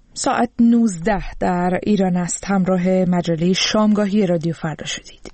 ساعت 19 در ایران است. همراه مجله شامگاهی رادیو فردا شدید.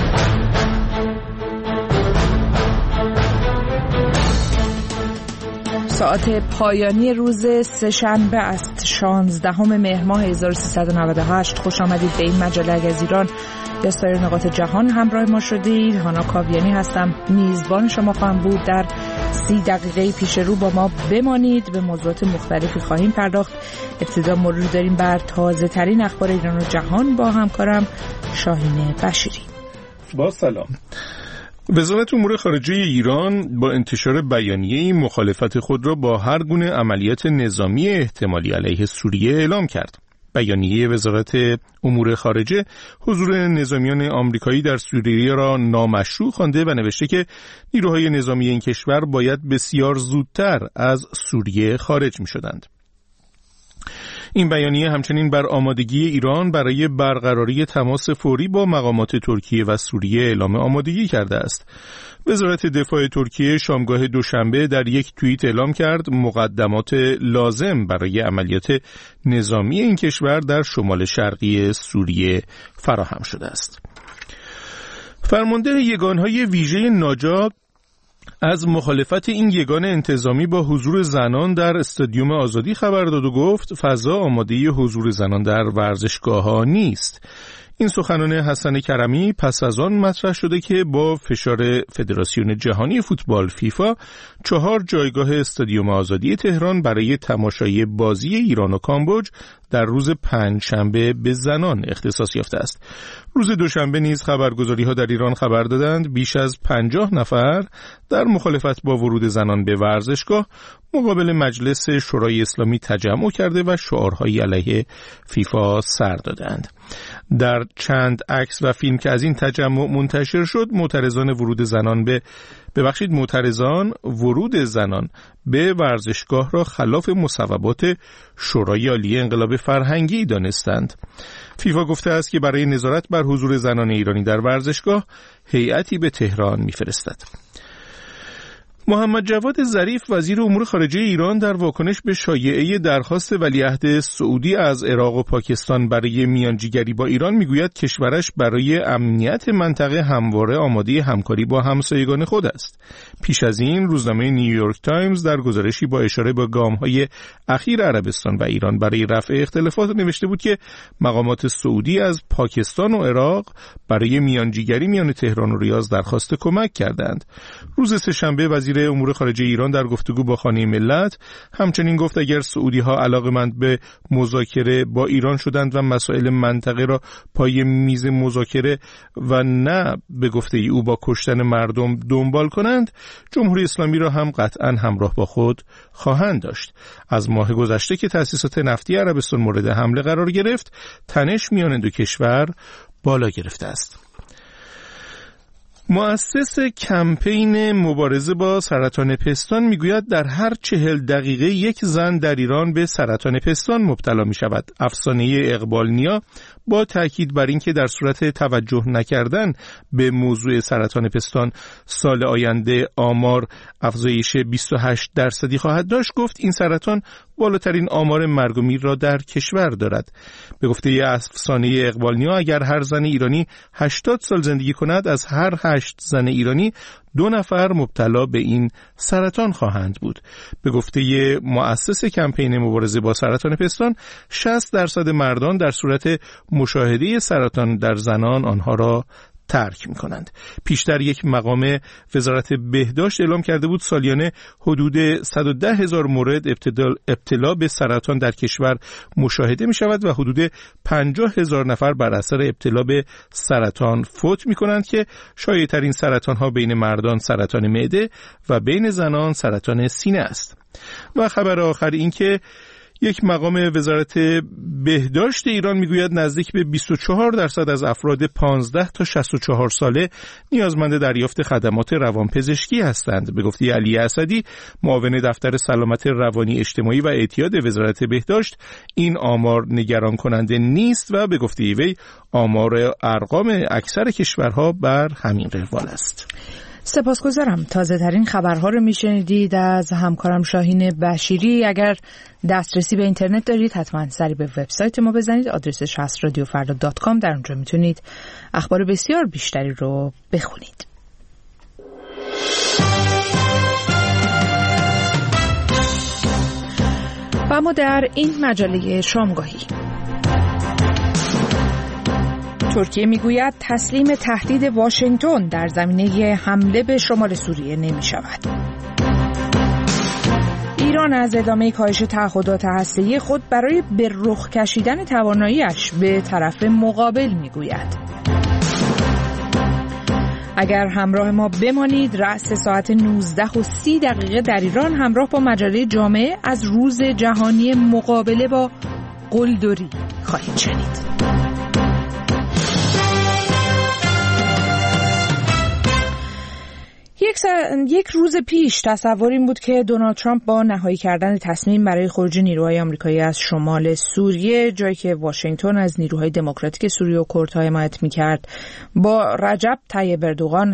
ساعت پایانی روز سه‌شنبه است، 16 مهر ماه 1398. خوش آمدید به این مجله از ایران. یا سایر نقاط جهان همراه ما شدید. هانا کاویانی هستم، میزبان شما خواهم بود. در 30 دقیقه پیش رو با ما بمانید. به موضوعات مختلفی خواهیم پرداخت. ابتدا مرور داریم بر تازه ترین اخبار ایران و جهان با همکارم شاهین بشیری. با سلام. وزارت امور خارجه ایران با انتشار بیانیه‌ای مخالفت خود را با هر گونه عملیات نظامی احتمالی علیه سوریه اعلام کرد. بیانیه وزارت امور خارجه حضور نظامیان آمریکایی در سوریه را نامشروع خوانده و نوشته که نیروهای نظامی این کشور باید بسیار زودتر از سوریه خارج می‌شدند. این بیانیه همچنین بر آمادگی ایران برای برقراری تماس فوری با مقامات ترکیه و سوریه اعلام آمادگی کرده است. وزارت دفاع ترکیه شامگاه دوشنبه در یک توییت اعلام کرد مقدمات لازم برای عملیات نظامی این کشور در شمال شرقی سوریه فراهم شده است. فرمانده یگانهای ویژه ناجا از مخالفت این یگان انتظامی با حضور زنان در استادیوم آزادی خبر داد و گفت فضا آماده حضور زنان در ورزشگاه‌ها نیست. این سخنان حسن کرمی پس از آن مطرح شده که با فشار فدراسیون جهانی فوتبال فیفا 4 جایگاه استادیوم آزادی تهران برای تماشای بازی ایران و کامبوج در روز پنجشنبه به زنان اختصاص یافته است. روز دوشنبه نیز خبرگزاری‌ها در ایران خبر دادند بیش از 50 نفر در مخالفت با ورود زنان به ورزشگاه مقابل مجلس شورای اسلامی تجمع کرده و شعارهایی علیه فیفا سر دادند. در چند عکس و فیلم که از این تجمع منتشر شد، معترضان ورود زنان به ورزشگاه را خلاف مصوبات شورای عالی انقلاب فرهنگی دانستند. فیفا گفته است که برای نظارت بر حضور زنان ایرانی در ورزشگاه هیئتی به تهران می‌فرستد. محمد جواد ظریف وزیر امور خارجه ایران در واکنش به شایعه درخواست ولیعهد سعودی از عراق و پاکستان برای میانجیگری با ایران میگوید کشورش برای امنیت منطقه همواره آماده همکاری با همسایگان خود است. پیش از این روزنامه نیویورک تایمز در گزارشی با اشاره به گام‌های اخیر عربستان و ایران برای رفع اختلافات نوشته بود که مقامات سعودی از پاکستان و عراق برای میانجیگری میان تهران و ریاض درخواست کمک کردند. روز سه‌شنبه وزیر امور خارجه ایران در گفتگو با خانه ملت همچنین گفت اگر سعودی‌ها علاقه‌مند به مذاکره با ایران شدند و مسائل منطقه را پای میز مذاکره و نه به گفته او با کشتن مردم دنبال کنند، جمهوری اسلامی را هم قطعاً همراه با خود خواهند داشت. از ماه گذشته که تأسیسات نفتی عربستان مورد حمله قرار گرفت، تنش میان دو کشور بالا گرفته است. مؤسس کمپین مبارزه با سرطان پستان میگوید در هر 40 دقیقه یک زن در ایران به سرطان پستان مبتلا می شود. افسانه اقبال نیا با تاکید بر اینکه در صورت توجه نکردن به موضوع سرطان پستان سال آینده آمار افزایش 28% خواهد داشت، گفت این سرطان بالاترین آمار مرگ و میر را در کشور دارد. به گفته افسانه اقبال نیا اگر هر زن ایرانی 80 سال زندگی کند، از هر 8 زن ایرانی 2 نفر مبتلا به این سرطان خواهند بود. به گفته مؤسس کمپین مبارزه با سرطان پستان 60% مردان در صورت مشاهده سرطان در زنان آنها را ترک می‌کنند. پیشتر یک مقام وزارت بهداشت اعلام کرده بود سالیانه حدود 110,000 مورد ابتلا به سرطان در کشور مشاهده می‌شود و حدود 50,000 نفر بر اثر ابتلا به سرطان فوت می‌کنند که شایع‌ترین سرطان‌ها بین مردان سرطان معده و بین زنان سرطان سینه است. و خبر آخر این که یک مقام وزارت بهداشت ایران میگوید نزدیک به 24% از افراد 15 تا 64 ساله نیازمند دریافت خدمات روانپزشکی هستند. به گفته علی اسدی، معاون دفتر سلامت روانی اجتماعی و اعتیاد وزارت بهداشت، این آمار نگران کننده نیست و به گفته وی آمار ارقام اکثر کشورها بر همین روال است. سپاسگزارم. تازه ترین خبرها رو میشنیدید از همکارم شاهین بشیری. اگر دسترسی به اینترنت دارید حتما سری به وبسایت ما بزنید. آدرسش هست radiofarda.com. در اونجا میتونید اخبار بسیار بیشتری رو بخونید. و اما در این مجله شامگاهی، ترکیه میگوید تسلیم تهدید واشنگتن در زمینه حمله به شمال سوریه نمی شود. ایران از ادامه کاهش تعهدات هسته‌ای خود برای به رخ کشیدن توانایی‌اش به طرف مقابل میگوید. اگر همراه ما بمانید، رأس ساعت 19:30 در ایران همراه با مجله جامعه از روز جهانی مقابله با قلدری خواهید شنید. یک روز پیش تصور این بود که دونالد ترامپ با نهایی کردن تصمیم برای خروج نیروهای آمریکایی از شمال سوریه، جایی که واشنگتن از نیروهای دموکراتیک سوریه و کردها حمایت می‌کرد، با رجب طیب اردوغان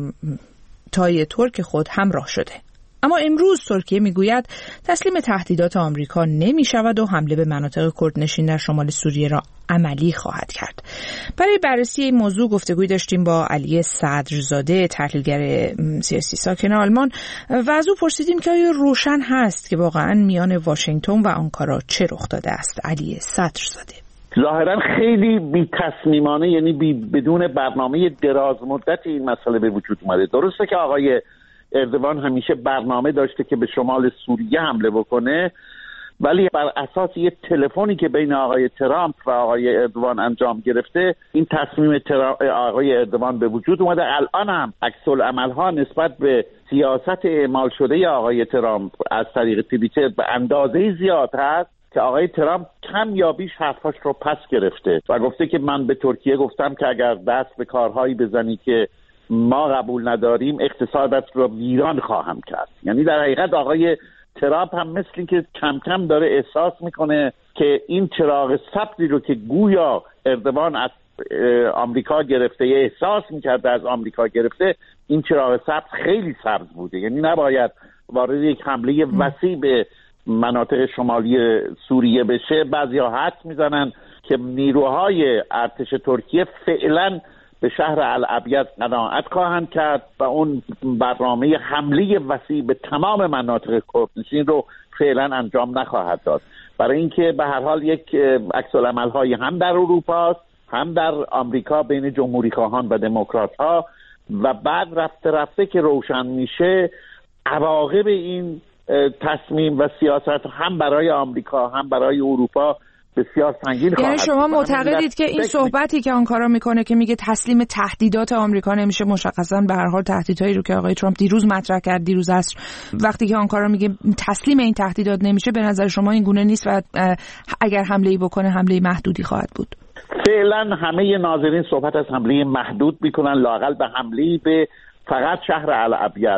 همتای ترک خود همراه شده. اما امروز ترکیه میگوید تسلیم تهدیدات آمریکا نمی شود و حمله به مناطق کردنشین در شمال سوریه را عملی خواهد کرد. برای بررسی این موضوع گفتگوی داشتیم با علی صدرزاده، تحلیلگر سیاسی ساکن آلمان، و از او پرسیدیم که آیا روشن هست که واقعا میان واشنگتن و آنکارا چه رخ داده است. علی صدرزاده: ظاهرا خیلی بی تصمیمانه، یعنی بدون برنامه دراز مدت این مسئله به وجود اومده. درسته که آقای اردوان همیشه برنامه داشته که به شمال سوریه حمله بکنه، ولی بر اساس یه تلفنی که بین آقای ترامپ و آقای اردوان انجام گرفته، این تصمیم آقای اردوان به وجود اومده. الان هم عکس‌العمل‌ها نسبت به سیاست اعمال شده آقای ترامپ از طریق توییتر به اندازه زیاد هست که آقای ترامپ کم یا بیش حرفاش رو پس گرفته و گفته که من به ترکیه گفتم که اگر دست به کارهایی بزنی که ما قبول نداریم، اقتصادت رو ویران خواهم کرد. یعنی در حقیقت آقای ترامپ هم مثل این که کم کم داره احساس میکنه که این چراغ سبزی رو که گویا اردوان از آمریکا گرفته، یا احساس میکرده از آمریکا گرفته، این چراغ سبز خیلی سبز بوده. یعنی نباید وارد یک حمله وسیع به مناطق شمالی سوریه بشه. بعضیا حدس میزنن که نیروهای ارتش ترکیه فعلا به شهر الابیض قناعت خواهند کرد و اون برنامه حمله وسیع به تمام مناطق کردنشین رو فعلا انجام نخواهد داد، برای اینکه به هر حال یک عکس‌العمل‌هایی هم در اروپا هم در آمریکا بین جمهوری‌خواهان و دموکرات‌ها و بعد رفته رفته که روشن میشه عواقب این تصمیم و سیاست هم برای آمریکا هم برای اروپا بسیار سنگین خواهد. یعنی شما معتقدید که این صحبتی که آنکارا میکنه که میگه تسلیم تهدیدات آمریکا نمیشه، مشخصا به هر حال تهدیدهایی رو که آقای ترامپ دیروز مطرح کرد، دیروز عصر، وقتی که آنکارا میگه تسلیم این تهدیدات نمیشه، به نظر شما این گونه نیست و اگر حمله‌ای بکنه حمله محدودی خواهد بود؟ فعلا همه ناظرین صحبت از حمله محدود میکنن، لااقل به حمله به فقط شهر الابیض.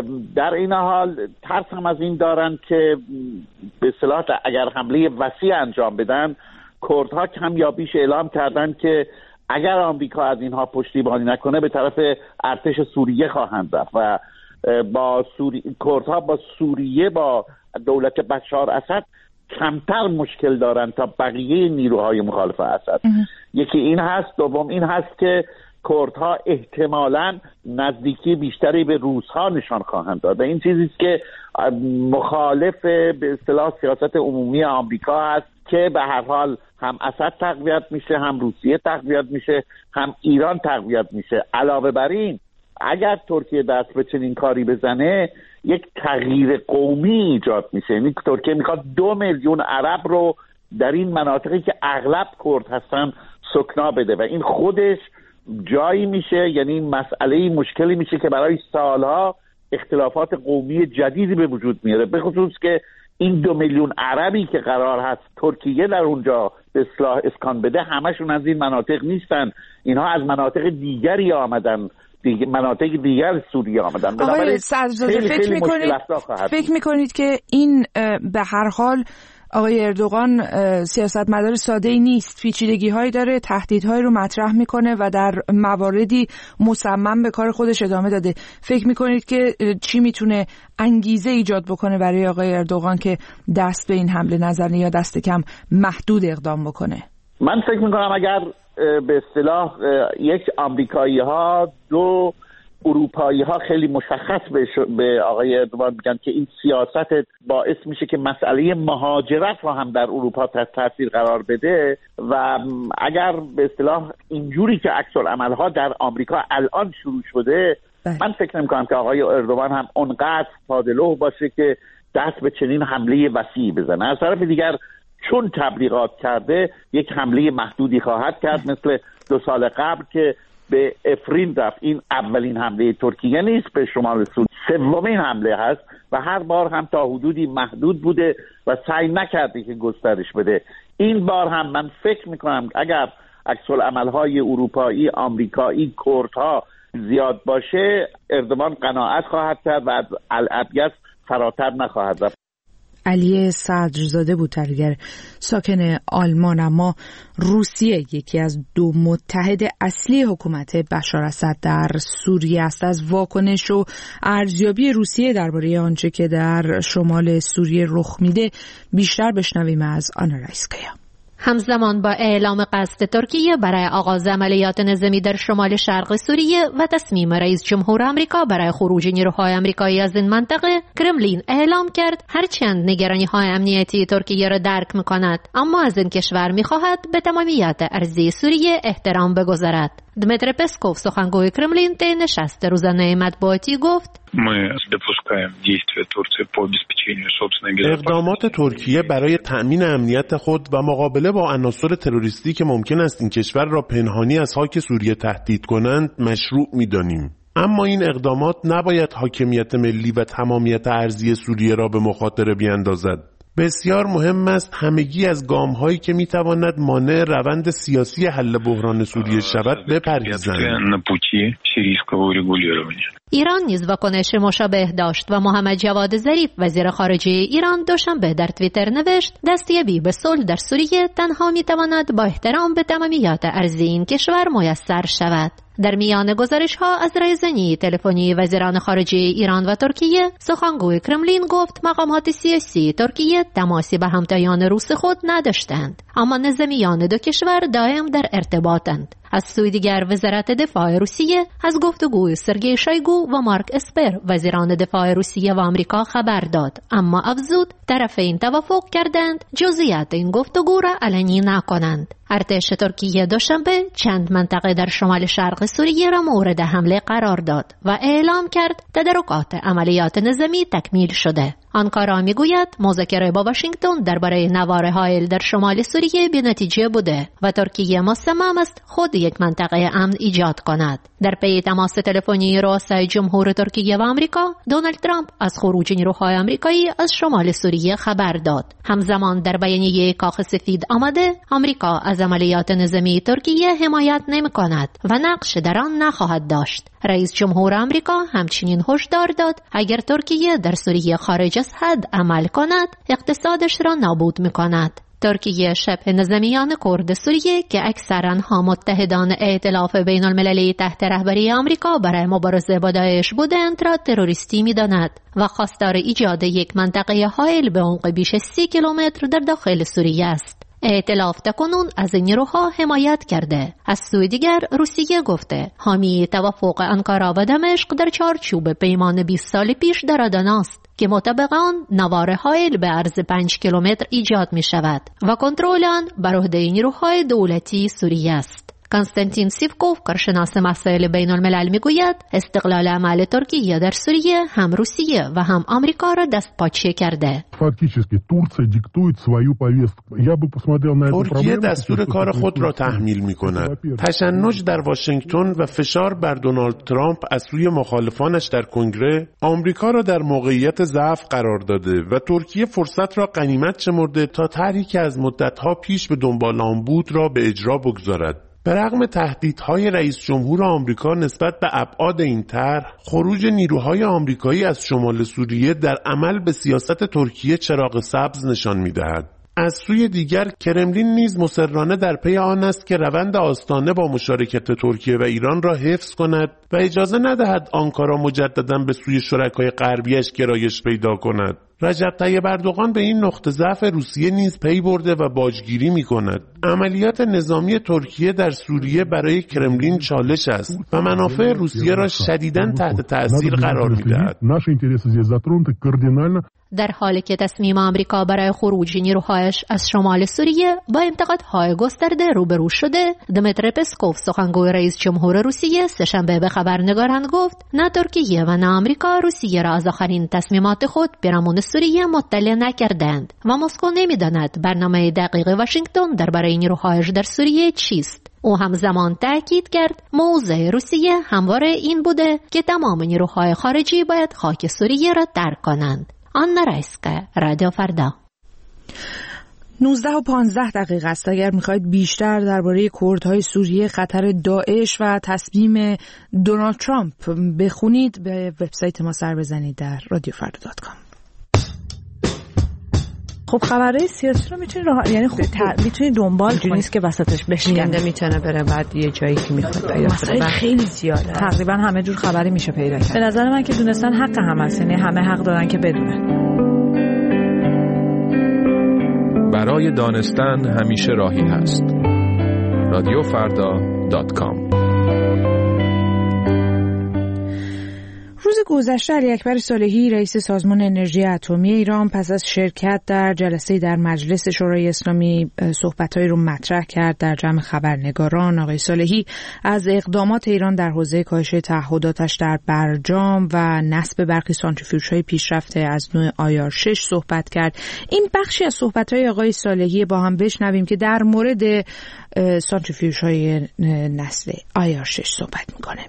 در این حال ترس هم از این دارن که به اصطلاح اگر حمله وسیع انجام بدن، کردها کم یا بیش اعلام کردن که اگر آمریکا از اینها پشتیبانی نکنه به طرف ارتش سوریه خواهند رفت و کردها با سوریه، با دولت بشار اسد کمتر مشکل دارن تا بقیه نیروهای مخالف اسد. یکی این هست. دوم این هست که کردها احتمالاً نزدیکی بیشتری به روس‌ها نشان خواهند داد. این چیزی است که مخالف به اصطلاح سیاست عمومی آمریکا هست که به هر حال هم اسد تقویت میشه، هم روسیه تقویت میشه، هم ایران تقویت میشه. علاوه بر این اگر ترکیه دست به چنین کاری بزنه، یک تغییر قومی ایجاد میشه. یعنی ترکیه میخواد 2 میلیون عرب رو در این مناطقی که اغلب کرد هستن سکنا بده و این خودش جایی میشه، یعنی مسئله مشکلی میشه که برای سالها اختلافات قومی جدیدی به وجود میاره، به خصوص که این 2 میلیون عربی که قرار هست ترکیه در اونجا به اصلاح اسکان بده، همشون از این مناطق نیستن، اینها از مناطق دیگری آمدن، مناطق دیگر سوریه آمدن. آقای صدرزاده، فکر میکنید که این به هر حال آقای اردوغان سیاستمدار ساده‌ای نیست، پیچیدگی‌هایی داره، تهدیدهایی رو مطرح میکنه و در مواردی مصمم به کار خودش ادامه داده. فکر میکنید که چی میتونه انگیزه ایجاد بکنه برای آقای اردوغان که دست به این حمله نزنه یا دست کم محدود اقدام بکنه؟ من فکر میکنم اگر به اصطلاح یک آمریکایی‌ها دو اروپایی‌ها خیلی مشخص به آقای اردوغان میگن که این سیاست باعث میشه که مسئله مهاجرت رو هم در اروپا تحت تاثیر قرار بده و اگر به اصطلاح اینجوری که عکس‌العمل‌ها در آمریکا الان شروع شده، من فکر نمی‌کنم که آقای اردوغان هم اونقدر ساده‌لوح باشه که دست به چنین حمله وسیع بزنه. از طرف دیگر چون تبلیغات کرده یک حمله محدودی خواهد کرد، مثل 2 سال قبل که به افرین رفت. این اولین حمله ترکیه نیست به شمال سوریه، سومین حمله هست و هر بار هم تا حدودی محدود بوده و سعی نکرده که گسترش بده. این بار هم من فکر میکنم اگر عکس‌العمل‌های اروپایی، آمریکایی، کردها زیاد باشه، اردوغان قناعت خواهد کرد و از الابیض فراتر نخواهد رفت. علی صدرزاده بوترگر، ساکن آلمان اما روسیه یکی از 2 متحد اصلی حکومت بشار اسد در سوریه است. از واکنش و ارزیابی روسیه درباره آنچه که در شمال سوریه رخ میده بیشتر بشنویم از آنا رایسکایا. همزمان با اعلام قصد ترکیه برای آغاز عملیات نظامی در شمال شرق سوریه و تصمیم رئیس جمهور آمریکا برای خروج نیروهای آمریکایی از این منطقه، کرملین اعلام کرد هرچند نگرانی‌های امنیتی ترکیه را درک می‌کند، اما از این کشور می‌خواهد به تمامیت ارضی سوریه احترام بگذارد. دمیتری پسکوف، سخنگوی کرملین، طی نشست روزانه مطبوعاتی گفت: اقدامات ترکیه برای تأمین امنیت خود و مقابله با عناصر تروریستی که ممکن است این کشور را پنهانی از خاک سوریه تهدید کنند مشروع می‌دانیم. اما این اقدامات نباید حاکمیت ملی و تمامیت ارضی سوریه را به مخاطره بیاندازد. بسیار مهم است همگی از گام‌هایی که می‌تواند مانع روند سیاسی حل بحران سوریه شود بپرهیزند. ایران نیز واکنش مشابه داشت و محمد جواد ظریف، وزیر خارجه ایران، دوشنبه در توییتر نوشت دستیابی به صلح در سوریه تنها می‌تواند با احترام به تمامیت ارضی این کشور میسر شود. در میان گزارش‌ها از رایزنی تلفنی وزیران خارجه ایران و ترکیه، سخنگوی کرملین گفت مقامات سیاسی ترکیه تماسی به همتایان روس خود نداشتند، اما نظامیان 2 کشور دائم در ارتباطند. از سوی دیگر وزارت دفاع روسیه از گفتگوی سرگئی شویگو و مارک اسپر، وزیران دفاع روسیه و آمریکا، خبر داد، اما افزود طرفین توافق کردند جزئیات این گفتگو را علنی نکنند. ارتش ترکیه دوشنبه چند منطقه در شمال شرق سوریه را مورد حمله قرار داد و اعلام کرد تدارکات عملیات نظامی تکمیل شده. آنکارا میگوید مذاکره با واشنگتن درباره نوار هایل در شمال سوریه بی‌نتیجه بوده و ترکیه مصمم است خود یک منطقه امن ایجاد کند. در پی تماس تلفنی رؤسای جمهور ترکیه و آمریکا، دونالد ترامپ از خروج نیروهای آمریکایی از شمال سوریه خبر داد. همزمان در بیانیه کاخ سفید آمده آمریکا از عملیات نظامی ترکیه حمایت نمی‌کند و نقش در آن نخواهد داشت. رئیس جمهور آمریکا همچنین هشدار داد اگر ترکیه در سوریه خارج از حد عمل کند اقتصادش را نابود می‌کند. ترکیه شبه نظامیان کرد سوریه که اکثراً ها متحدان ائتلاف بین المللی تحت رهبری آمریکا برای مبارزه با داعش بودند را تروریستی می‌داند و خواستار ایجاد یک منطقه حائل به عمق بیش 30 کیلومتر در داخل سوریه است. ائتلاف تاکنون از این نیروها حمایت کرده. از سوی دیگر روسیه گفته حامی توافق آنکارا و دمشق در چارچوب پیمان 20 سال پیش در آدانا است که مطابق آن نوار حائل به عرض 5 کیلومتر ایجاد می شود و کنترل آن بر عهده نیروهای دولتی سوریه است. کنستانتین سیفکوف، کارشناس مسائل بین الملل، میگوید استقلال عمل ترکیه در سوریه هم روسیه و هم آمریکا را دست پاچه کرده. ترکیه دستور کار خود را تحمیل می کند. تشنج در واشنگتن و فشار بر دونالد ترامپ از سوی مخالفانش در کنگره آمریکا را در موقعیت ضعف قرار داده و ترکیه فرصت را غنیمت شمرده تا طرحی که از مدتها پیش به دنبال آن بود را به اجرا بگذارد. به رغم تهدیدهای رئیس جمهور آمریکا نسبت به ابعاد این طرح، خروج نیروهای آمریکایی از شمال سوریه در عمل به سیاست ترکیه چراغ سبز نشان می‌دهد. از سوی دیگر کرملین نیز مصرانه در پی آن است که روند آستانه با مشارکت ترکیه و ایران را حفظ کند و اجازه ندهد آنکارا مجددا به سوی شرکای غربیش گرایش پیدا کند. رجب طیب اردوغان به این نقطه ضعف روسیه نیز پی برده و باجگیری می‌کند. عملیات نظامی ترکیه در سوریه برای کرملین چالش است و منافع روسیه را شدیداً تحت تأثیر قرار می‌دهد. در حالی که تصمیم آمریکا برای خروج نیروهایش از شمال سوریه با انتقادهای گسترده روبرو شده، دمیتری پسکوف سخنگوی رئیس جمهور روسیه سه‌شنبه به خبرنگاران گفت نه ترکیه و نه آمریکا روسیه را از آخرین تصمیمات خود پیرامون سوریه مطلع نکردند و مسکو نمی‌داند برنامه دقیق واشنگتن درباره نیروهایش در سوریه چیست. او همزمان تأکید کرد موضع روسیه همواره این بوده که تمام نیروهای خارجی باید خاک سوریه را ترک کنند. آنا رایسکا، رادیو فردا. 19:15 است. اگر میخواید بیشتر درباره کردهای سوریه، خطر داعش و تصمیم دونالد ترامپ بخونید، به وبسایت ما سر بزنید در radiofarda.com. خب خبرهای سیاسی رو میتونی دنبال کنید، نیست که وسطش بشکنده میتونه بره بعد یه جایی که میخواد پیدا کنه. خیلی زیاده، تقریبا همه جور خبری میشه پیدا کرد. به نظر من که دونستن حق هم هست، یعنی همه حق دارن که بدونن. برای دانستن همیشه راهی هست. radiofarda.com. روز گذشته علی اکبر صالحی رئیس سازمان انرژی اتمی ایران پس از شرکت در جلسه در مجلس شورای اسلامی صحبت‌هایی رو مطرح کرد در جمع خبرنگاران. آقای صالحی از اقدامات ایران در حوزه کاهش تعهداتش در برجام و نصب برخی سانتریفیوژهای پیشرفته از نوع آیار 6 صحبت کرد. این بخشی از صحبت‌های آقای صالحی با هم بشنویم که در مورد سانتریفیوژهای نسل آیار 6 صحبت می‌کنه.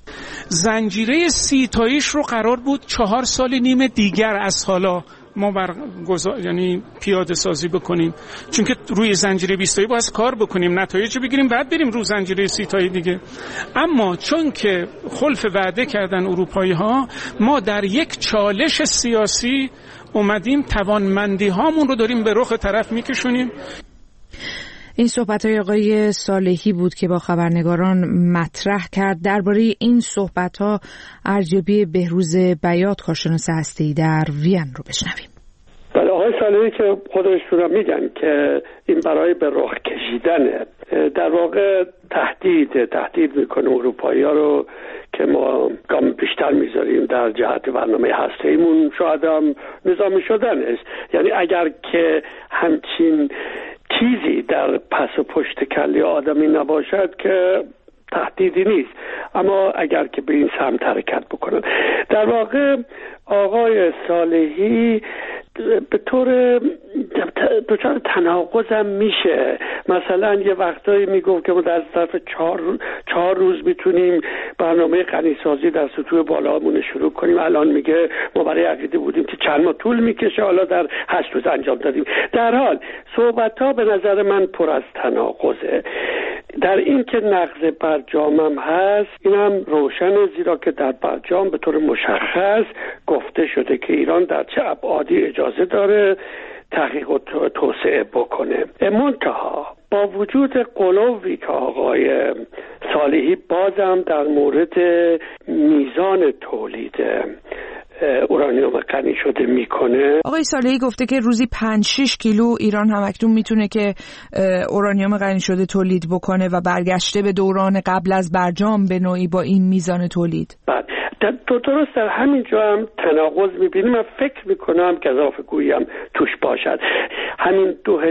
زنجیره 30 تاییش رو قرار بود 4 سال نیم دیگر از حالا ما یعنی پیاده سازی بکنیم، چون که روی زنجیره 20 تایی باید کار بکنیم، نتایج بگیریم، بعد بریم رو زنجیره 30 تایی دیگه. اما چون که خلف وعده کردن اروپایی ها، ما در یک چالش سیاسی اومدیم توانمندی هامون رو داریم به رخ طرف میکشونیم. این صحبت‌های آقای صالحی بود که با خبرنگاران مطرح کرد. درباره این صحبت‌ها ارزیابی بهروز بیات، کارشناس هسته‌ای در وین رو بشنویم. بله، آقای صالحی که خودشون هم میگن که این برای به راه کشیدن در واقع تهدید میکنه اروپایی‌ها رو که ما گام بیشتر میذاریم در جهت برنامه هسته‌ایمون، شاید هم نظامی شدن است. یعنی اگر که همچین چیزی در پس و پشت کله آدمی نباشد که تهدیدی نیست، اما اگر که به این سمت حرکت بکنن. در واقع آقای صالحی به طور دچار تناقض هم میشه. مثلا یه وقتایی میگفت که ما در ظرف 4 روز میتونیم برنامه غنیسازی در سطوح بالامون شروع کنیم، الان میگه ما برای عقیده بودیم که چند ماه طول میکشه، حالا در 8 روز انجام دادیم. در حال صحبت‌ها به نظر من پر از تناقضه. در این که نقض برجام هم هست، این هم روشنه، زیرا که در برجام به طور مشخص گفته شده که ایران در چه ابعادی اجازه داره تحقیق و توسعه بکنه. منتها با وجود غلوی که آقای صالحی بازم در مورد میزان تولید اورانیوم غنی شده میکنه. آقای صالحی گفته که روزی 5-6 کیلو ایران هم اکنون میتونه که اورانیوم غنی شده تولید بکنه و برگشته به دوران قبل از برجام به نوعی با این میزان تولید. بله، درست در همینجا هم تناقض میبینیم. من فکر میکنم که اضافه گویی هم توش باشد. همین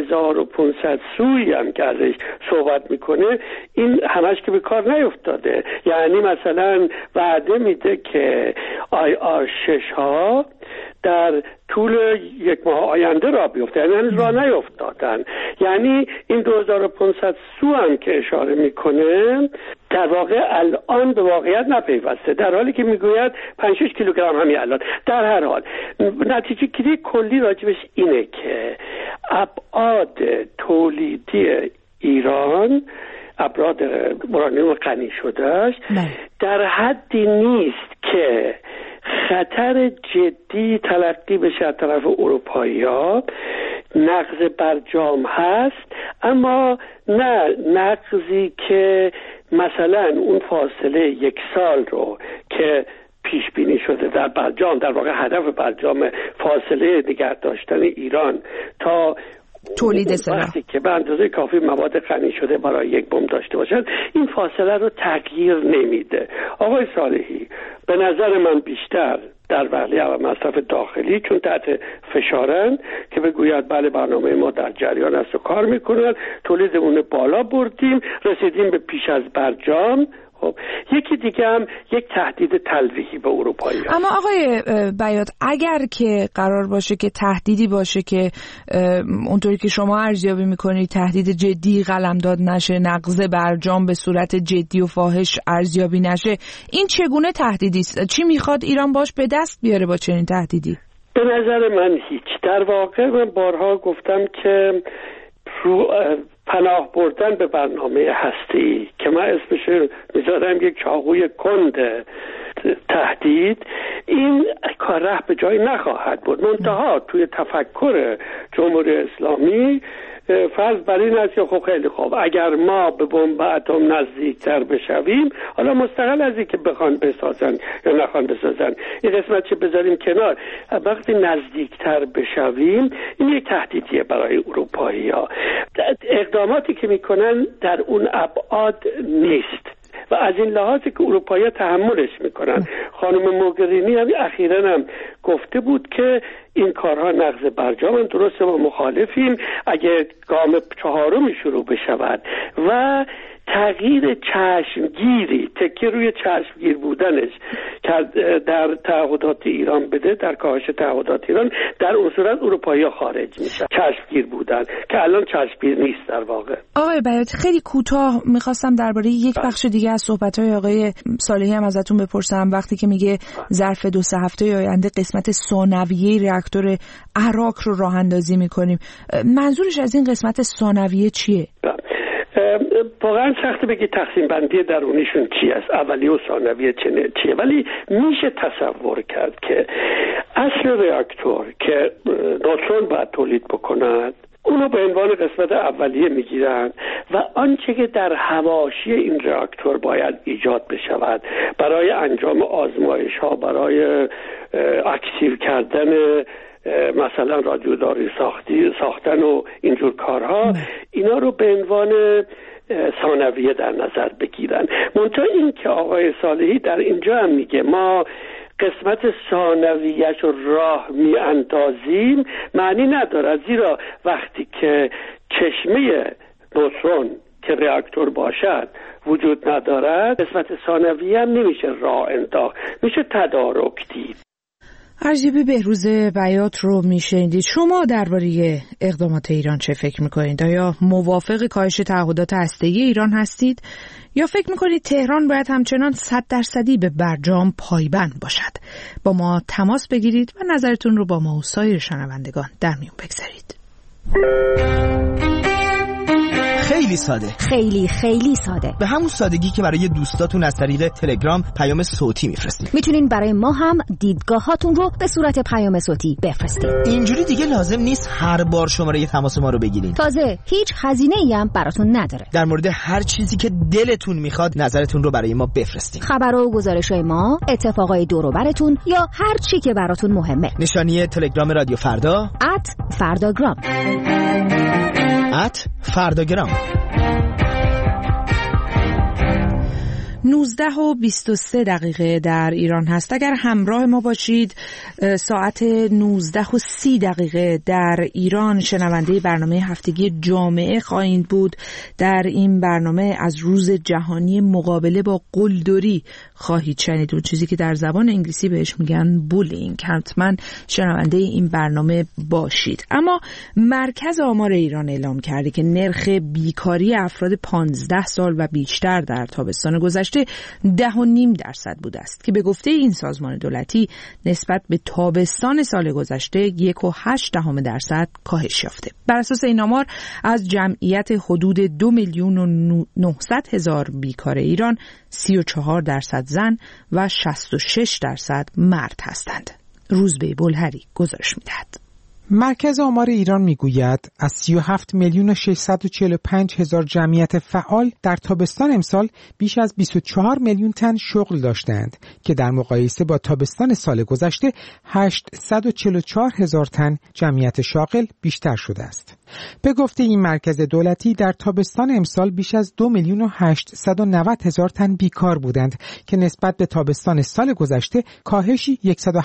2500 سویی هم که ازش صحبت میکنه، این همش که به کار نیفتاده. یعنی مثلا وعده میده که آیار 6 ها در طول یک ماه آینده را بیفته، یعنی هنوز را نیفتادن. یعنی این 2500 سو هم که اشاره میکنه در واقع الان به واقعیت نپیوسته، در حالی که میگوید 5-6 کیلوگرم همین الان. در هر حال نتیجه گیری کلی راجبش اینه که ابعاد تولیدی ایران، ابعاد اورانیوم غنی شدهش در حدی نیست که خطر جدی تلقی بشه از طرف اروپایی‌ها نقض برجام هست، اما نه نقضی که مثلا اون فاصله 1 سال رو که پیش بینی شده در برجام، در واقع هدف برجام فاصله نگه داشتن ایران تا تولید سلاح، وقتی که به اندازه کافی مواد غنی شده برای یک بمب داشته باشن، این فاصله رو تغییر نمیده. آقای صالحی به نظر من بیشتر در وحله و مصرف داخلی، چون تحت فشارن که بگوید بله برنامه ما در جریان است و کار میکنن، تولیدمون بالا بردیم، رسیدیم به پیش از برجام. خب یکی دیگه هم یک تهدید تلویحی به اروپایی هست. اما آقای بیات، اگر که قرار باشه که تهدیدی باشه که اونطوری که شما ارزیابی میکنید تهدید جدی قلمداد نشه، نقض برجام به صورت جدی و فاحش ارزیابی نشه، این چگونه تهدیدی است؟ چی میخواد ایران باش به دست بیاره با چنین تهدیدی؟ به نظر من هیچ. در واقع من بارها گفتم که پناه بردن به برنامه هستی که من اسمش میذارم یک چاقوی کند تهدید، این کار ره به جایی نخواهد بود. منتها توی تفکر جمهوری اسلامی فرض بر این است که خب خیلی خوب، اگر ما به بمب اتم نزدیکتر بشویم، حالا مستقل از این که بخوان بسازن یا نخوان بسازن، این قسمت چه بذاریم کنار، وقتی نزدیکتر بشویم این یک تهدیدیه برای اروپایی ها. اقداماتی که میکنن در اون ابعاد نیست و از این لحاظی که اروپایی‌ها تحملش میکنن. خانم موگرینی هم اخیراً هم گفته بود که این کارها نقض برجام، درسته ما مخالفیم، اگه گام 4 شروع بشود و تغییر چشمگیری، تکیه روی چشمگیر بودنش که در تعهدات ایران بده، در کاهش تعهدات ایران، در اون صورت اروپایی‌ها خارج میشن. چشمگیر بودن که الان چشمگیر نیست در واقع. آقای بیات، خیلی کوتاه میخواستم درباره یک بخش دیگه از صحبت‌های آقای صالحی هم ازتون بپرسم. وقتی که میگه ظرف 2-3 هفته آینده قسمت ثانویه reaktor عراق رو راه اندازی میکنیم، منظورش از این قسمت ثانویه چیه؟ واقعا سخته بگی تقسیم بندی درونیشون چی است، اولیه و ثانویه چیه، ولی میشه تصور کرد که اصل reaktor که نوترون باید تولید بکنند اونو به عنوان قسمت اولیه میگیرن و آنچه که در حواشی این reaktor باید ایجاد بشود برای انجام آزمایش ها، برای اکتیو کردن مثلا رادیوداری ساختن و اینجور کارها، اینا رو به عنوان ثانویه در نظر بگیرن. منتها این که آقای صالحی در اینجا هم میگه ما قسمت ثانویه‌اش رو راه میاندازیم معنی نداره، زیرا وقتی که چشمه نوترون که reaktor باشد وجود ندارد، قسمت ثانویه هم نمیشه راه انداخت، میشه تدارک دید. ارزیابی بهروز بیات رو میشنیدید. شما درباره اقدامات ایران چه فکر میکنید؟ آیا موافق کاهش تعهدات هسته‌ای ایران هستید یا فکر میکنید تهران باید همچنان 100% به برجام پایبند باشد؟ با ما تماس بگیرید و نظرتون رو با ما و سایر شنوندگان در میون بگذارید. خیلی ساده، خیلی ساده، به همون سادگی که برای دوستاتون از طریق تلگرام پیام صوتی میفرستید. میتونین برای ما هم دیدگاهاتون رو به صورت پیام صوتی بفرستید. اینجوری دیگه لازم نیست هر بار شماره تماس ما رو بگیرین. تازه هیچ هزینه‌ای هم براتون نداره. در مورد هر چیزی که دلتون میخواد نظرتون رو برای ما بفرستین. خبر و گزارش‌های ما، اتفاقای دور و براتون یا هر چی که براتون مهمه. نشانی تلگرام رادیو فردا @فرداگرام. @فرداگرام. 19:23 در ایران هست. اگر همراه ما باشید ساعت 19:30 در ایران شنونده برنامه هفتگی جامعه خواهید بود. در این برنامه از روز جهانی مقابله با قلدری خواهید شنید، اون چیزی که در زبان انگلیسی بهش میگن بولینگ. حتما شنونده این برنامه باشید. اما مرکز آمار ایران اعلام کرده که نرخ بیکاری افراد 15 سال و بیشتر در تابستان گذشته 10.5% بوده است که به گفته این سازمان دولتی نسبت به تابستان سال گذشته 1.8% کاهش یافته. بر اساس این آمار از جمعیت حدود 2,900,000 بیکار ایران 34% زن و 66% مرد هستند. روزبه بلهری گزارش می‌دهد. مرکز آمار ایران میگوید از 37,645,000 جمعیت فعال در تابستان امسال بیش از 24 میلیون تن شغل داشتند که در مقایسه با تابستان سال گذشته 844,000 تن جمعیت شاغل بیشتر شده است. به گفته این مرکز دولتی در تابستان امسال بیش از 2,890,000 تن بیکار بودند که نسبت به تابستان سال گذشته کاهشی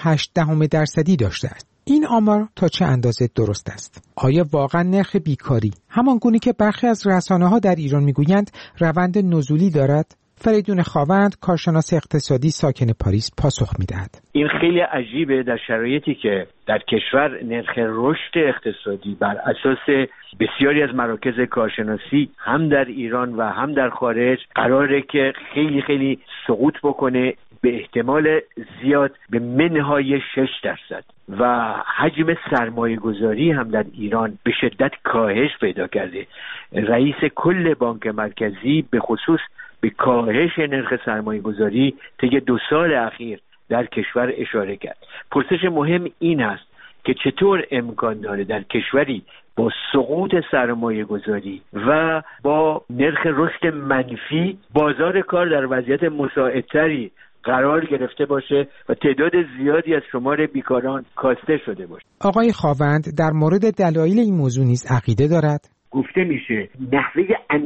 108% داشته است. این آمار تا چه اندازه درست است؟ آیا واقعا نرخ بیکاری همان گونه که برخی از رسانه‌ها در ایران میگویند روند نزولی دارد؟ فریدون خاوند، کارشناس اقتصادی ساکن پاریس، پاسخ می‌دهد. این خیلی عجیبه در شرایطی که در کشور نرخ رشد اقتصادی بر اساس بسیاری از مراکز کارشناسی هم در ایران و هم در خارج قراره که خیلی خیلی سقوط بکنه، به احتمال زیاد به منهای 6% و حجم سرمایه گذاری هم در ایران به شدت کاهش پیدا کرده. رئیس کل بانک مرکزی به خصوص به کاهش نرخ سرمایه گذاری طی 2 سال اخیر در کشور اشاره کرد. پرسش مهم این است که چطور امکان داره در کشوری با سقوط سرمایه گذاری و با نرخ رشد منفی بازار کار در وضعیت مساعدتری قرار گرفته باشه و تعداد زیادی از شمار بیکاران کاسته شده باشه. آقای خاوند در مورد دلایل این موضوع نیز عقیده دارد؟ گفته میشه نحوه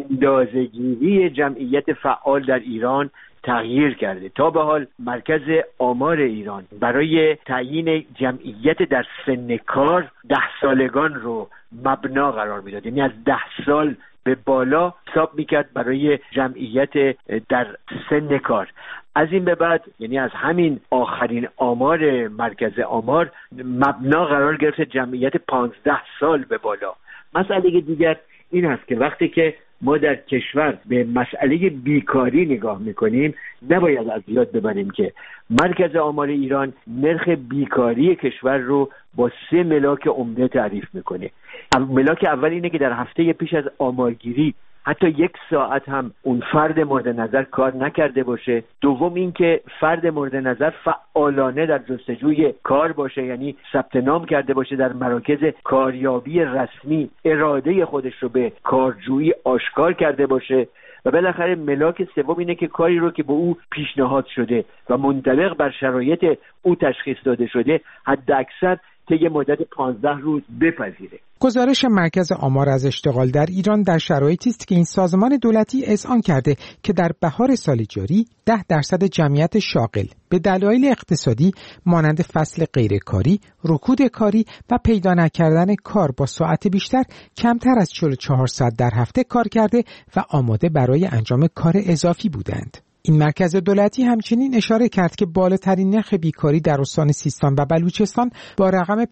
اندازه‌گیری جمعیت فعال در ایران تغییر کرده. تا به حال مرکز آمار ایران برای تعیین جمعیت در سن کار 10 سالگان رو مبنا قرار میداد، یعنی از 10 سال به بالا حساب میکرد برای جمعیت در سن کار. از این به بعد، یعنی از همین آخرین آمار مرکز آمار، مبنا قرار گرفت جمعیت 15 سال به بالا. مسئله دیگر این است که وقتی که ما در کشور به مسئله بیکاری نگاه میکنیم نباید از یاد ببریم که مرکز آمار ایران نرخ بیکاری کشور رو با 3 ملاک عمده تعریف میکنه. ملاک اول اینه که در هفته پیش از آمارگیری حتی 1 ساعت هم اون فرد مورد نظر کار نکرده باشه. دوم این که فرد مورد نظر فعالانه در جستجوی کار باشه، یعنی ثبت نام کرده باشه در مراکز کاریابی رسمی، اراده خودش رو به کارجویی آشکار کرده باشه. و بالاخره ملاک سوم اینه که کاری رو که به او پیشنهاد شده و منطبق بر شرایط او تشخیص داده شده حد اکثر طی مدت 15 روز بپذیره. گزارش مرکز آمار از اشتغال در ایران در شرایطی است که این سازمان دولتی اذعان کرده که در بهار سال جاری 10% جمعیت شاغل به دلایل اقتصادی مانند فصل غیرکاری، رکود کاری و پیدا نکردن کار با ساعت بیشتر کمتر از 44 ساعت در هفته کار کرده و آماده برای انجام کار اضافی بودند. این مرکز دولتی همچنین اشاره کرد که بالاترین نرخ بیکاری در استان سیستان و بلوچستان با رقم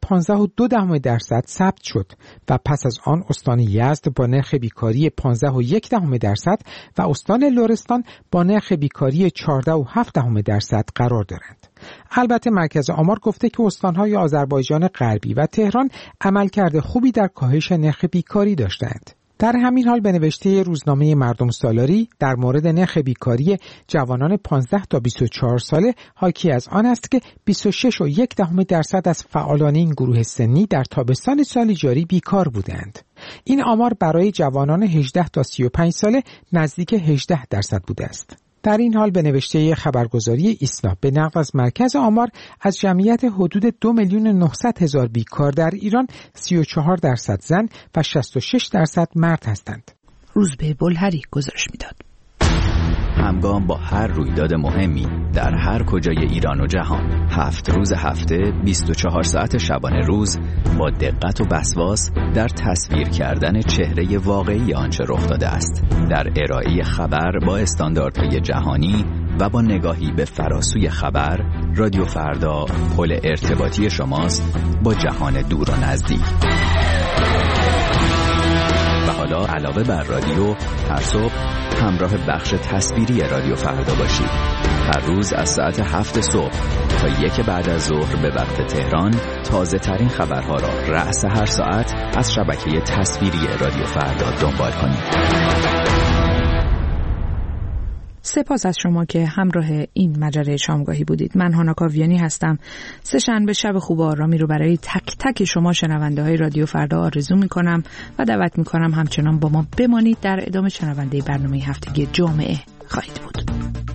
15.2% ثبت شد و پس از آن استان یزد با نرخ بیکاری 15.1% و استان لرستان با نرخ بیکاری 14.7% قرار دارند. البته مرکز آمار گفته که استان‌های آذربایجان غربی و تهران عملکرد خوبی در کاهش نرخ بیکاری داشتند. در همین حال به نوشته روزنامه مردم سالاری در مورد نرخ بیکاری جوانان 15 تا 24 ساله حاکی از آن است که 26.1% از فعالان این گروه سنی در تابستان سال جاری بیکار بودند. این آمار برای جوانان 18 تا 35 ساله نزدیک 18% بوده است. در این حال به نوشته خبرگزاری ایسنا به نقل از مرکز آمار از جمعیت حدود 2,900,000 بیکار در ایران 34% زن و 66% مرد هستند. روزبه بلهری گزارش میداد. همگام با هر رویداد مهمی در هر کجای ایران و جهان 7 روز هفته 24 ساعت شبانه روز با دقت و وسواس در تصویر کردن چهره واقعی آنچه رخ داده است، در ارائه خبر با استانداردهای جهانی و با نگاهی به فراسوی خبر. رادیو فردا پل ارتباطی شماست با جهان دور و نزدیک. و حالا علاوه بر رادیو هر صبح همراه بخش تصویری رادیو فردا باشید. هر روز از ساعت 7 صبح تا 1 بعد از ظهر به وقت تهران تازه ترین خبرها را رأس هر ساعت از شبکه تصویری رادیو فردا دنبال کنید. سپاس از شما که همراه این مجله شامگاهی بودید. من هانا کاویانی هستم. سه‌شنبه شب خوب و آرامی رو برای تک تک شما شنونده های رادیو فردا آرزو میکنم و دعوت میکنم همچنان با ما بمانید. در ادامه شنونده برنامه هفتگی جامعه خواهید بود.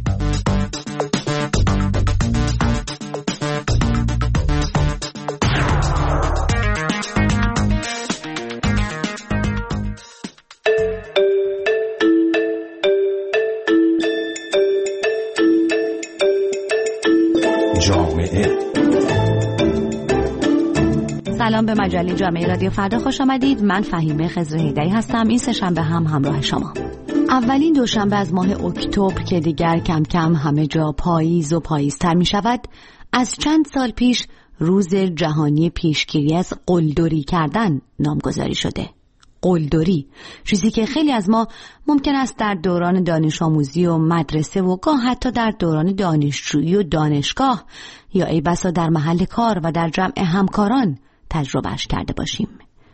سلام به مجله جامعه رادیو فردا خوش آمدید. من فهیمه خضر هیدری هستم. این سه‌شنبه هم همراه شما. اولین دوشنبه از ماه اکتبر که دیگر کم کم همه جا پاییز و پاییزتر می شود، از چند سال پیش روز جهانی پیشگیری از قلدری کردن نامگذاری شده. قلدری، چیزی که خیلی از ما ممکن است در دوران دانش آموزی و مدرسه و گاه حتی در دوران دانشجویی و دانشگاه یا ای بسا در محل کار و در جمع همکاران تجربهش کرده باشیم.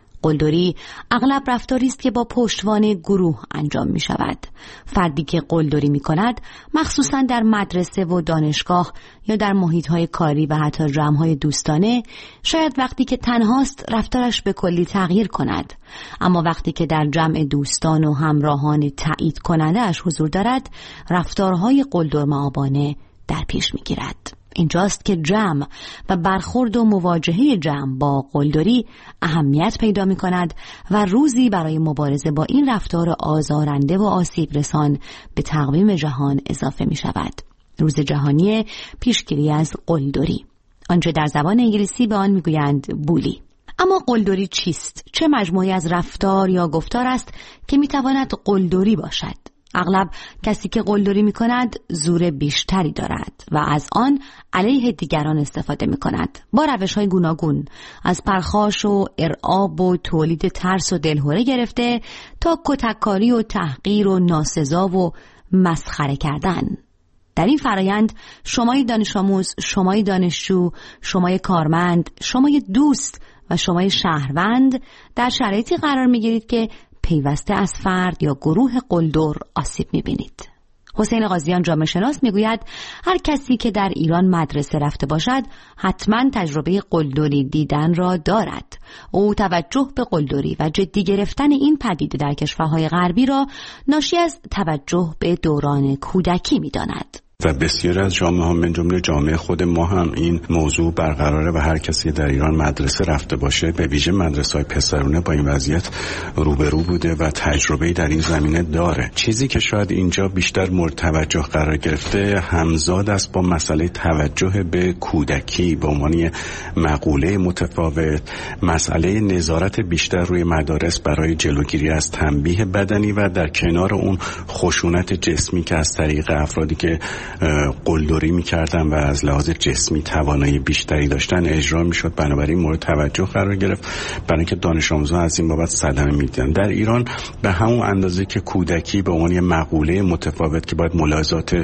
قلدری اغلب رفتاری است که با پشتوانه گروه انجام می شود. فردی که قلدری می کند مخصوصا در مدرسه و دانشگاه یا در محیط‌های کاری و حتی جمع‌های دوستانه شاید وقتی که تنهاست رفتارش به کلی تغییر کند، اما وقتی که در جمع دوستان و همراهان تایید کننده اش حضور دارد رفتارهای قلدرمآبانه در پیش می گیرد. اینجاست که جمع و برخورد و مواجهه جمع با قلدری اهمیت پیدا می کند و روزی برای مبارزه با این رفتار آزارنده و آسیب رسان به تقویم جهان اضافه می شود. روز جهانی پیشگیری از قلدری، آنچه در زبان انگلیسی به آن می گویند بولی. اما قلدری چیست؟ چه مجموعی از رفتار یا گفتار است که می تواند قلدری باشد؟ اغلب کسی که قلدری می کند زور بیشتری دارد و از آن علیه دیگران استفاده می کند با روش‌های گوناگون، از پرخاش و ارعاب و تولید ترس و دلهره گرفته تا کتککاری و تحقیر و ناسزا و مسخره کردن. در این فرایند شمای دانش آموز، شمای دانشجو، شمای کارمند، شمای دوست و شمای شهروند در شرایطی قرار می گیرید که پیوسته از فرد یا گروه قلدر آسیب می‌بینید. حسین قاضیان جامعه شناس میگوید هر کسی که در ایران مدرسه رفته باشد حتما تجربه قلدری دیدن را دارد. او توجه به قلدری و جدی گرفتن این پدیده در کشورهای غربی را ناشی از توجه به دوران کودکی می‌داند. و بسیاری از جامعه ها من جمله جامعه خود ما هم این موضوع برقراره و هر کسی در ایران مدرسه رفته باشه به ویژه مدرسه‌های پسرونه با این وضعیت روبرو بوده و تجربه‌ای در این زمینه داره. چیزی که شاید اینجا بیشتر مورد توجه قرار گرفته همزاد است با مسئله توجه به کودکی به عنوان مقوله متفاوت، مسئله نظارت بیشتر روی مدارس برای جلوگیری از تنبیه بدنی و در کنار اون خشونت جسمی که از طریق افرادی که قلدری می‌کردن و از لحاظ جسمی توانایی بیشتری داشتن اجرا می‌شد، بنابراین مورد توجه قرار گرفت برای اینکه دانش آموزان از این بابت صدمه می‌دیدن. در ایران به همون اندازه که کودکی به عنوان مقوله متفاوت که باید ملاحظات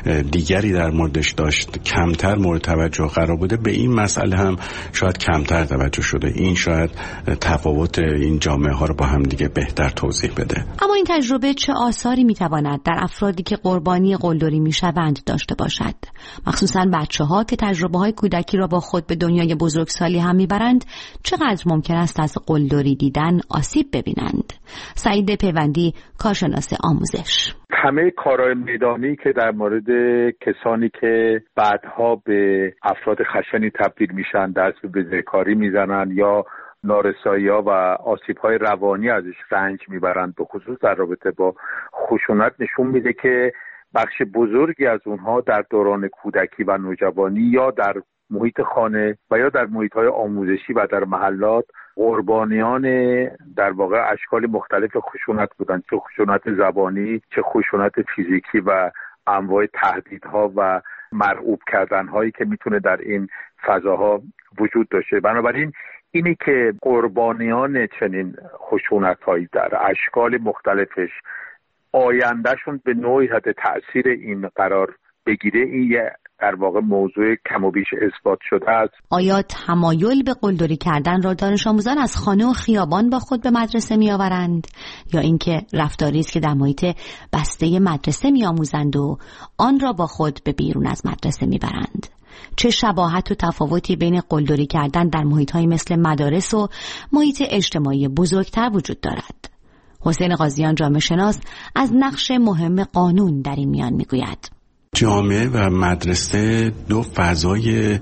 دیگری در موردش داشت کمتر مورد توجه قرار بوده، به این مسئله هم شاید کمتر توجه شده. این شاید تفاوت این جامعه ها رو با هم دیگه بهتر توضیح بده. اما این تجربه چه آثاری می‌تواند در افرادی که قربانی قلدری می‌شوند داشته باشد؟ مخصوصا بچه‌ها که تجربه‌های کودکی را با خود به دنیای بزرگسالی هم میبرند چقدر ممکن است از قلدری دیدن آسیب ببینند؟ سعید پیوندی، کارشناس آموزش: همه کارهای میدانی که در مورد کسانی که بعدها به افراد خشنی تبدیل میشن دست به بزهکاری میزنن یا نارسایی‌ها و آسیب‌های روانی ازش رنج میبرند، به خصوص در رابطه با خشونت، نشون میده که بخش بزرگی از اونها در دوران کودکی و نوجوانی یا در محیط خانه و یا در محیط‌های آموزشی و در محلات قربانیان در واقع اشکال مختلف خشونت بودند، چه خشونت زبانی، چه خشونت فیزیکی و انواع تهدیدها و مرعوب کردن‌هایی که میتونه در این فضاها وجود داشته. بنابراین اینی که قربانیان چنین خشونت‌هایی در اشکال مختلفش آیندهشون به نوعی تحت تأثیر این قرار بگیره، این یه در واقع موضوع کم و بیش اثبات شده است. آیا تمایل به قلدری کردن را دانش آموزان از خانه و خیابان با خود به مدرسه می آورند یا اینکه رفتاری است که در محیط بسته مدرسه می آموزند و آن را با خود به بیرون از مدرسه می برند؟ چه شباهت و تفاوتی بین قلدری کردن در محیط‌های مثل مدارس و محیط اجتماعی بزرگتر وجود دارد؟ حسین قاضیان جامعه شناس از نقش مهم قانون در این میان میگوید. جامعه و مدرسه دو فضای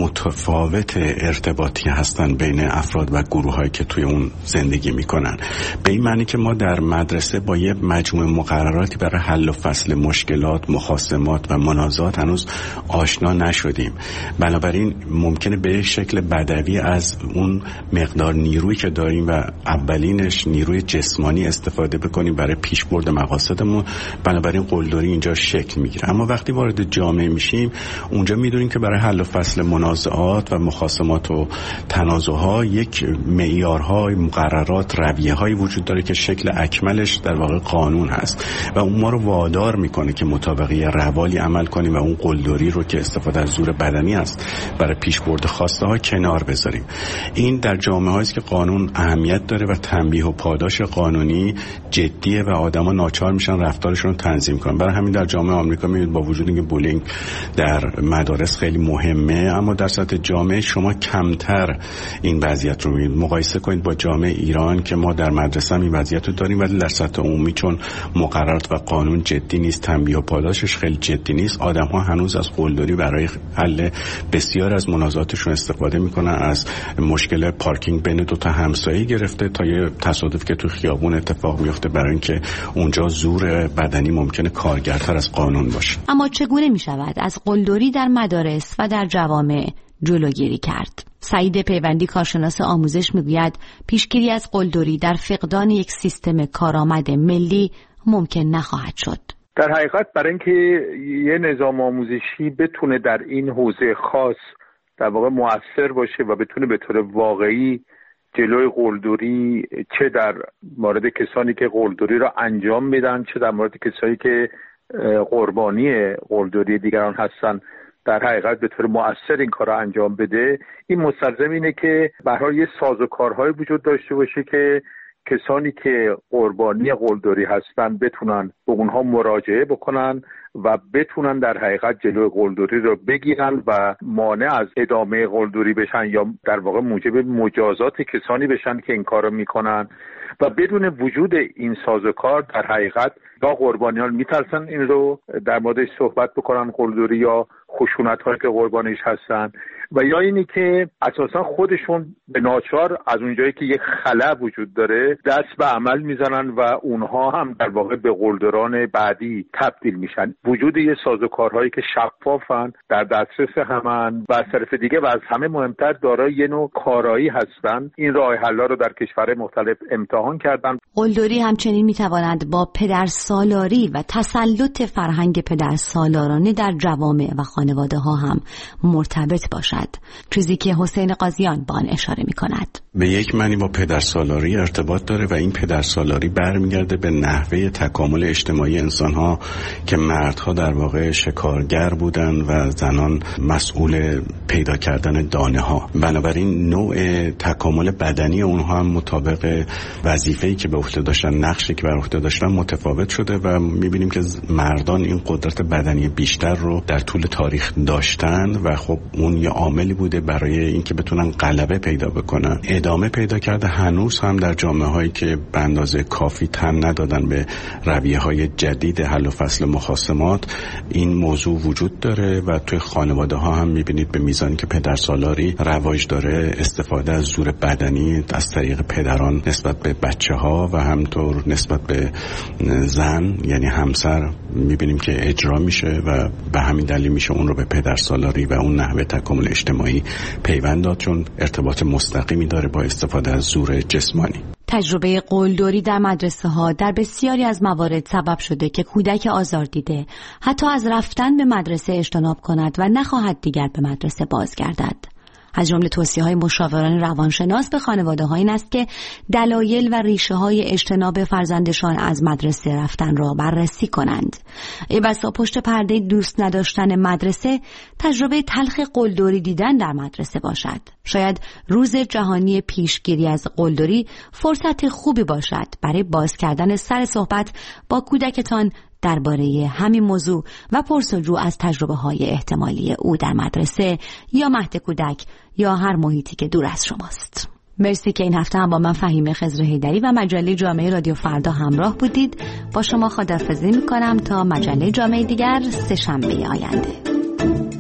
متفاوت ارتباطی هستند بین افراد و گروه‌هایی که توی اون زندگی میکنن. به این معنی که ما در مدرسه با یه مجموعه مقرراتی برای حل و فصل مشکلات، مخاصمات و منازعات هنوز آشنا نشدیم. بنابراین ممکنه به یک شکل بدوی از اون مقدار نیرویی که داریم و اولینش نیروی جسمانی استفاده بکنیم برای پیشبرد مقاصدمون. بنابراین قلدری اینجا شکل میگیره. اما وقتی وارد جامعه میشیم اونجا میدونیم که برای حل و فصل منازعات و مخاصمات و تنازعها یک معیارهای، مقررات، رویه‌های وجود داره که شکل اکملش در واقع قانون هست و اون ما رو وادار میکنه که مطابق روالی عمل کنیم و اون قلدری رو که استفاده از زور بدنی است برای پیشبرد خواسته ها کنار بذاریم. این در جامعه‌هایی است که قانون اهمیت داره و تنبیه و پاداش قانونی جدیه و آدما ناچار میشن رفتارشون رو تنظیم کنن. برای همین در جامعه آمریکا میبینید با وجود اینکه بولینگ در مدارس خیلی مهمه، اما در سطح جامعه شما کمتر این وضعیت رو میبینید. مقایسه کنید با جامعه ایران که ما در مدرسه هم این وضعیت رو داریم، ولی در سطح عمومی چون مقررات و قانون جدی نیست، تنبیه و پاداشش خیلی جدی نیست، آدم‌ها هنوز از قلدری برای حل بسیار از منازعاتشون استفاده میکنن. از مشکل پارکینگ بین دو تا همسایه گرفته تا یه تصادف که تو خیابون اتفاق میفته برای اینکه اونجا زور بدنی ممکنه کارگرتر از قانون باشه. اما چگونه می شود از قلدری در مدارس و در جوامع جلوگیری کرد؟ سعید پیوندی کارشناس آموزش میگوید پیشگیری از قلدری در فقدان یک سیستم کارآمد ملی ممکن نخواهد شد. در حقیقت برای اینکه یه نظام آموزشی بتونه در این حوزه خاص در واقع مؤثر باشه و بتونه به طور واقعی جلوی قلدری، چه در مورد کسانی که قلدری را انجام میدن چه در مورد کسانی که قربانی قلدری دیگران هستن، در حقیقت به طور مؤثر این کار را انجام بده، این مستلزم اینه که به هر حال یه سازوکارهای وجود داشته باشه که کسانی که قربانی قلدری هستن بتونن به اونها مراجعه بکنن و بتونن در حقیقت جلوی قلدری رو بگیرن و مانع از ادامه قلدری بشن یا در واقع موجب مجازات کسانی بشن که این کار رو میکنن. و بدون وجود این سازوکار در حقیقت یا قربانیان میترسن این رو در موردش صحبت بکنن قلدری یا خشونت هایی که قربانیش هستن، و یا اینی که اساسا خودشون به ناچار از اونجایی که یک خلا وجود داره دست به عمل میزنن و اونها هم در واقع به قلدران بعدی تبدیل میشن. وجود یه سازوکارهایی که شفافن، در دسترس همن و از طرف دیگه و از همه مهمتر دارای یه نوع کارایی هستن، این راه حل‌ها رو در کشورهای مختلف امتحان کردن. قلدری همچنین میتواند با پدرسالاری و تسلط فرهنگ پدرسالارانه در جوامع و خانواده ها هم مرتبط باشد، چیزی که حسین قاضیان با آن اشاره می کند. به یک معنی با پدرسالاری ارتباط داره و این پدرسالاری برمیگرده به نحوه تکامل اجتماعی انسان ها که مردها در واقع شکارگر بودن و زنان مسئول پیدا کردن دانه ها. بنابراین نوع تکامل بدنی اونها هم مطابق وظیفه‌ای که به عهده داشتن، نقشی که بر عهده داشتن متفاوت شده و می‌بینیم که مردان این قدرت بدنی بیشتر رو در طول تاریخ داشتن و خب اون یه عاملی بوده برای اینکه بتونن غلبه پیدا بکنن. ادامه پیدا کرده هنوز هم در جامعه‌هایی که به اندازه کافی تن ندادن به رویه‌های جدید حل و فصل مخاصمات این موضوع وجود داره و توی خانواده‌ها هم می‌بینید به میزانی که پدرسالاری رواج داره استفاده از زور بدنی از طریق پدران نسبت به بچه‌ها و همطور نسبت به زن یعنی همسر می‌بینیم که اجرا میشه و به همین دلیل میشه اون رو به پدرسالاری و اون نحوه تکامل اجتماعی پیوند داد، چون ارتباط مستقیمی داره با استفاده از زور جسمانی. تجربه قلدری در مدرسه ها در بسیاری از موارد سبب شده که کودک آزار دیده حتی از رفتن به مدرسه اجتناب کند و نخواهد دیگر به مدرسه بازگردد. از جمله توصیه‌های مشاوران روانشناس به خانواده‌ها این است که دلایل و ریشه‌های اجتناب فرزندشان از مدرسه رفتن را بررسی کنند. ای بسا پشت پرده دوست نداشتن مدرسه تجربه تلخ قلدری دیدن در مدرسه باشد. شاید روز جهانی پیشگیری از قلدری فرصت خوبی باشد برای باز کردن سر صحبت با کودکتان درباره همین موضوع و پرسجو از تجربه‌های احتمالی او در مدرسه یا مهد کودک یا هر محیطی که دور از شماست. مرسی که این هفته هم با من فهیمه خضر حیدری و مجله جامعه رادیو فردا همراه بودید. با شما خداحافظی می‌کنم تا مجله جامعه دیگر سه‌شنبه آینده.